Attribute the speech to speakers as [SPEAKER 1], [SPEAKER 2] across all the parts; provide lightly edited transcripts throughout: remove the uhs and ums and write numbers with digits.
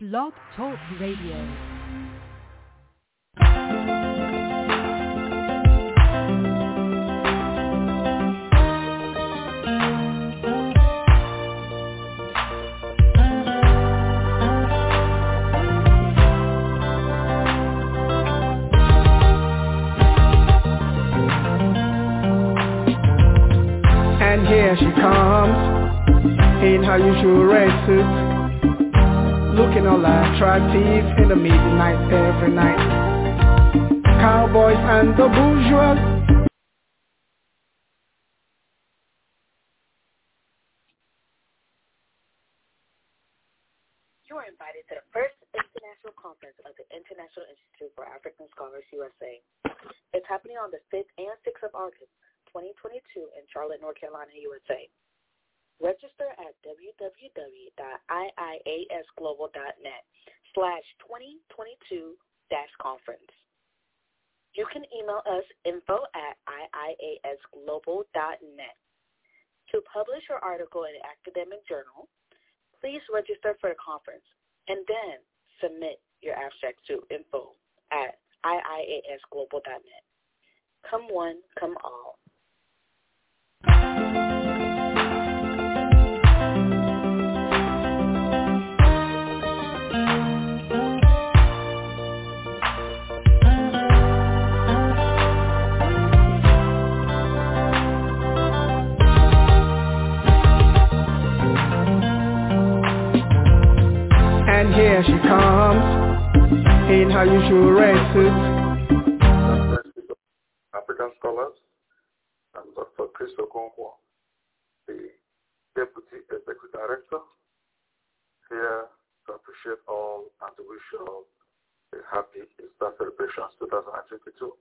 [SPEAKER 1] Blog Talk Radio.
[SPEAKER 2] And here she comes, in her usual red suit, looking all attractive in the midnight every night. Cowboys and the bourgeois.
[SPEAKER 3] You are invited to the first international conference of the International Institute for African Scholars USA. It's happening on the 5th and 6th of August, 2022 in Charlotte, North Carolina, USA. Register at www.iiasglobal.net/2022-conference. You can email us info@iiasglobal.net. To publish your article in an academic journal, please register for the conference and then submit your abstract to info@iiasglobal.net. Come one, come all.
[SPEAKER 2] And here she comes, in her usual red suit.
[SPEAKER 4] African Scholars, and Dr. Chris Okonkwo, the Deputy Executive Director, here to appreciate all and to wish all a happy Easter celebrations 2022.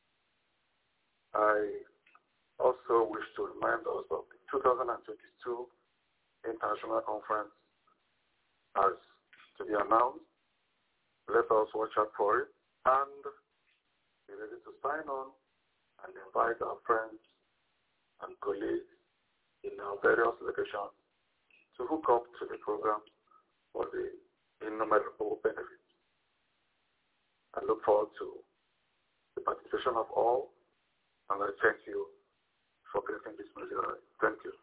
[SPEAKER 4] I also wish to remind us of the 2022 International Conference as to be announced. Let us watch out for it and be ready to sign on and invite our friends and colleagues in our various locations to hook up to the program for the innumerable benefits. I look forward to the participation of all, and I thank you for getting this material. Thank you.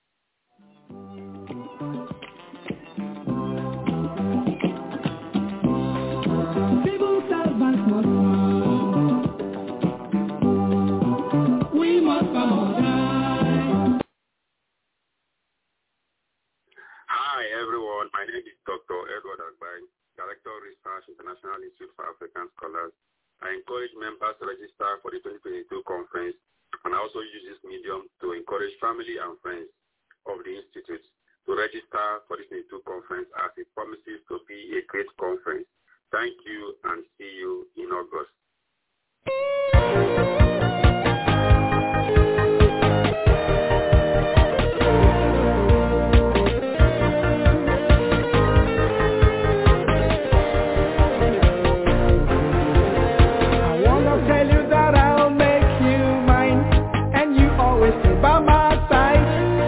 [SPEAKER 5] Hi everyone, my name is Dr. Edward Agbai, Director of Research, International Institute for African Scholars. I encourage members to register for the 2022 conference, and I also use this medium to encourage family and friends of the Institute to register for the 2022 conference, as it promises to be a great conference. Thank you and see you in August.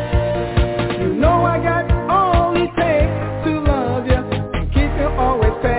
[SPEAKER 2] Always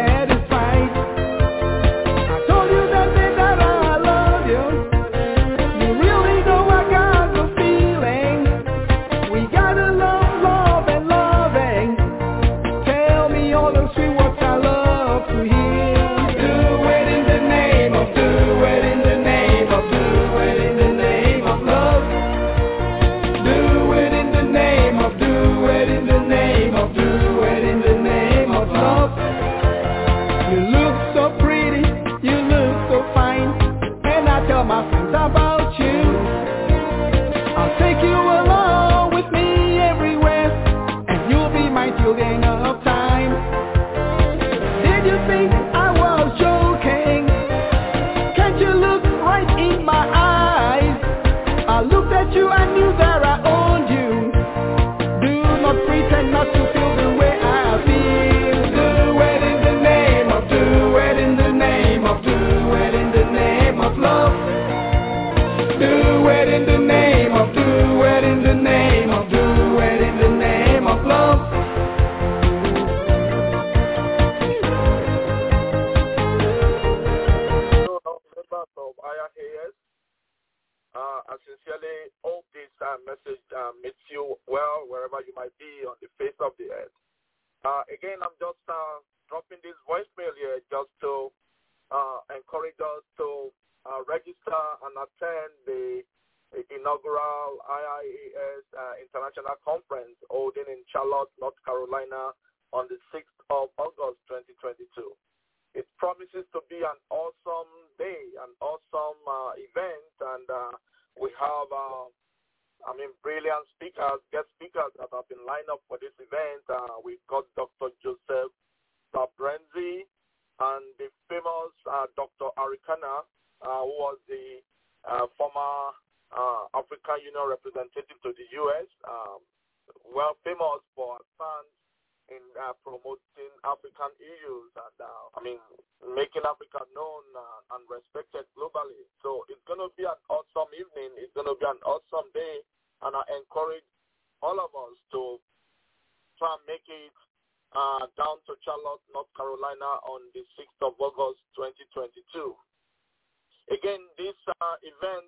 [SPEAKER 6] I'm just dropping this voicemail here just to encourage us to register and attend the inaugural IIES International Conference holding in Charlotte, North Carolina on the 6th of August 2022. It promises to be an awesome day, an awesome event, and we have brilliant speakers, guest speakers that have been lined up for this event. We've got Dr. Joseph Sabrenzi and the famous Dr. Arikana, who was the former African Union representative to the U.S., well famous for her stance in promoting African issues and, making Africa known and respected globally. So it's going to be an awesome evening. It's going to be an awesome day. And I encourage all of us to try and make it down to Charlotte, North Carolina on the 6th of August 2022. Again, this event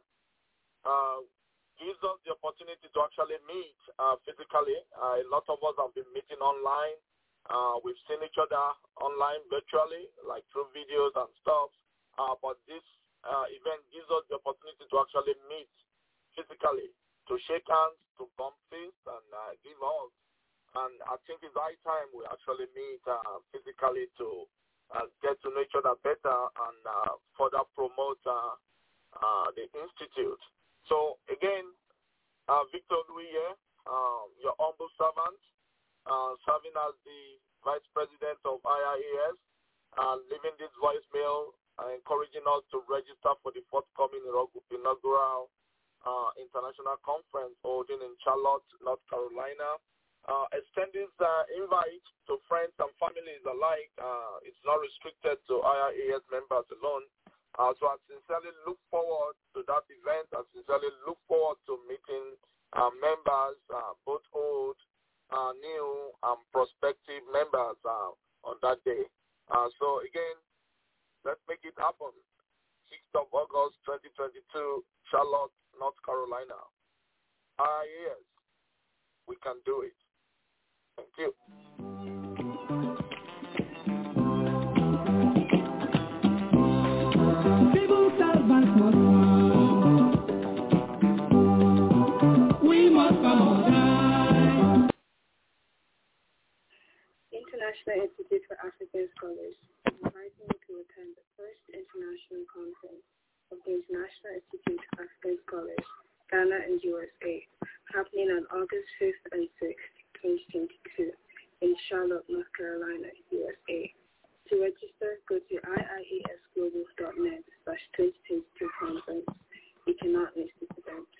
[SPEAKER 6] gives us the opportunity to actually meet physically. A lot of us have been meeting online. We've seen each other online virtually, like through videos and stuff. But this event gives us the opportunity to actually meet physically, to shake hands, to bump fists, and give hugs. And I think it's high time we actually meet physically to get to know each other better and further promote the Institute. So again, Victor Louis here, your humble servant, serving as the Vice President of IIES, leaving this voicemail, encouraging us to register for the forthcoming inaugural international conference holding in Charlotte, North Carolina. Extend this invite to friends and families alike. It's not restricted to IIES members alone. So I sincerely look forward to that event. I sincerely look forward to meeting members, both old, new, and prospective members on that day. So again, let's make it happen. 6th of August 2022, Charlotte, North Carolina. Yes, we can do it. Thank you.
[SPEAKER 2] Civil servants must work. We must modernize.
[SPEAKER 7] International Institute for African Scholars is inviting you to attend the first international conference of the International Institute for African Scholars, Ghana and USA, happening on August 5th and 6th, 2022, in Charlotte, North Carolina, USA. To register, go to iiesglobal.net/2022 conference. You cannot miss this event.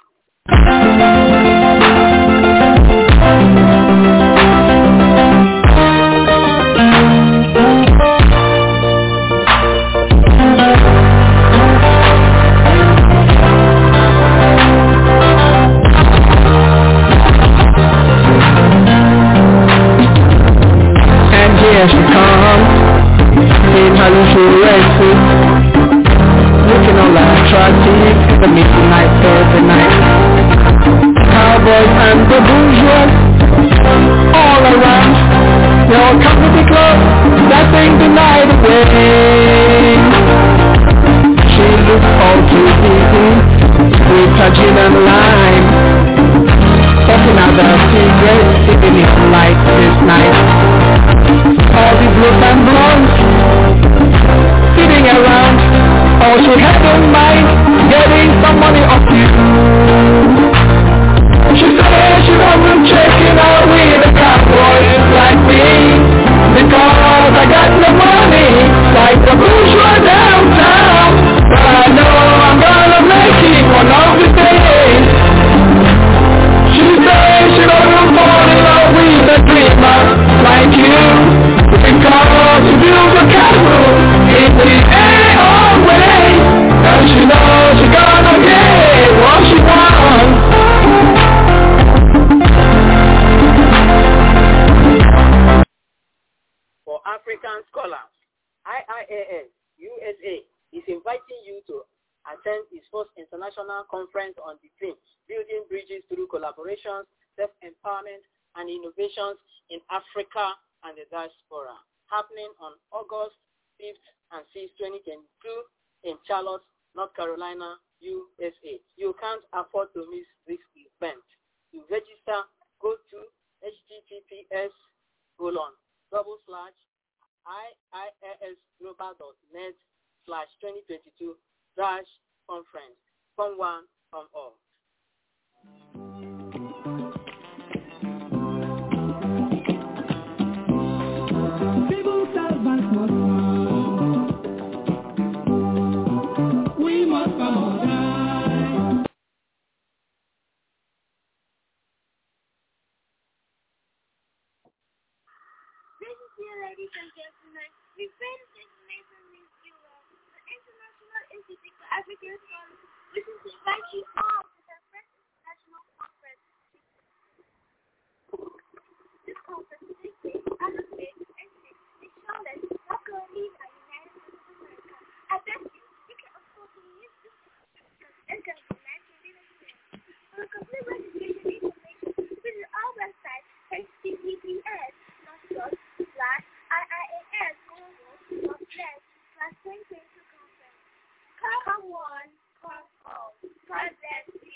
[SPEAKER 2] Here she comes, in her usual races, looking all attractive in the midnight Thursday night. Cowboys and the bourgeois, all around, they all come to the club, dancing the night away. She looks all too busy, with her gin and lime, talking out her secrets, sipping it like this night. All the blues and blondes sitting around, all she had in mind, getting some money off you. She said she wasn't checking out with the cowboys like me, because I got no money like the bourgeois downtown. But I know I'm gonna make it one of the days. She said she doesn't fall in love with a dreamer like you, because you build a castle in the air always, and she knows she's gonna get what she wants.
[SPEAKER 8] For African scholars, IIES USA is inviting you to attend its first international conference on the theme Building Bridges Through Collaborations, Self-Empowerment, and Innovations in Africa and the Diaspora, happening on August 5th and 6th, 2022 in Charlotte, North Carolina, USA. You can't afford to miss this event. To register, go to https://iisglobal.net/2022-conference. Come one, come all.
[SPEAKER 2] Civil servants must come. We must come online.
[SPEAKER 9] Ladies and gentlemen, we bring this information from the International Institute for African Scholars, which is to invite you all to the first international conference. This conference takes place out of faith and faith in Charlotte, North Carolina, United States of America. I bet you can afford to use this and go to National Leadership. For complete registration information, visit our website, https://iisglobal.net/2022-conference. Come one, come all. God bless you.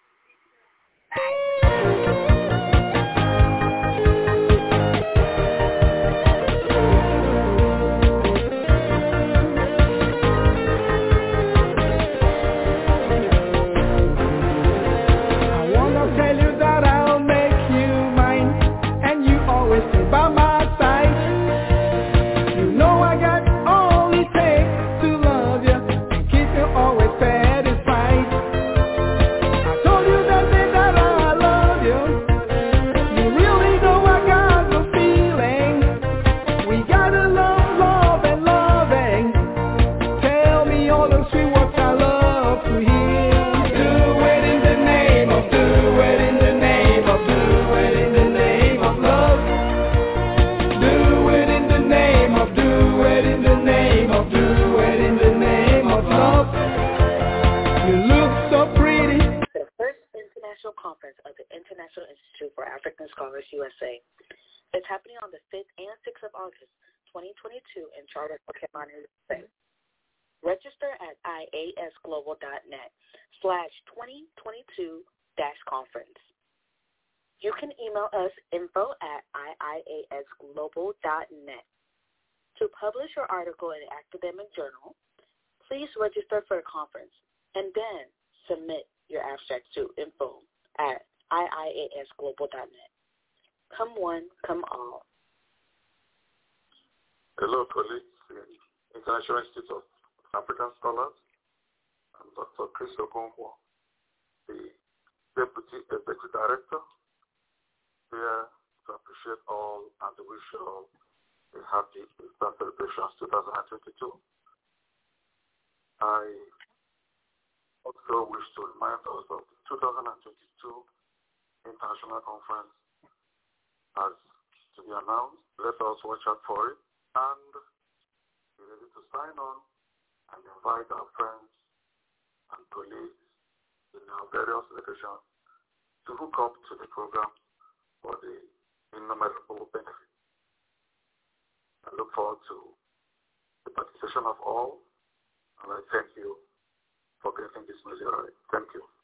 [SPEAKER 2] I wanna tell you that I'll make you mine, and you always stay by my side. You know I got all it takes to love you and keep you always satisfied. I told you that day that I love you. You really know I got the feeling. We gotta love, love and loving. Tell me all the sweet words I love to hear. Do it in the name of, do it in the name of, do it in the name of love. Do it in the name of, do it in the name of, do it in the name of love. You look so pretty.
[SPEAKER 3] The first international conference of the International Institute for African Scholars, USA. It's happening on the 5th and 6th of August, 2022 in Charlotte, North Carolina, USA. Register at iasglobal.net/2022-conference. You can email us info@iasglobal.net. To publish your article in an academic journal, please register for a conference and then submit your abstract to info@iasglobal.net. Come one, come all.
[SPEAKER 4] Hello, colleagues in International Institute of African Scholars. I'm Dr. Chris Okonkwo, the Deputy Executive Director, here to appreciate all and to wish you all a happy Easter celebrations 2022. I also wish to remind us of the 2022 International Conference as to be announced. Let us watch out for it and be ready to sign on and invite our friends and colleagues in our various locations to hook up to the program for the innumerable benefits. I look forward to the participation of all, and I thank you for getting this message right. Thank you.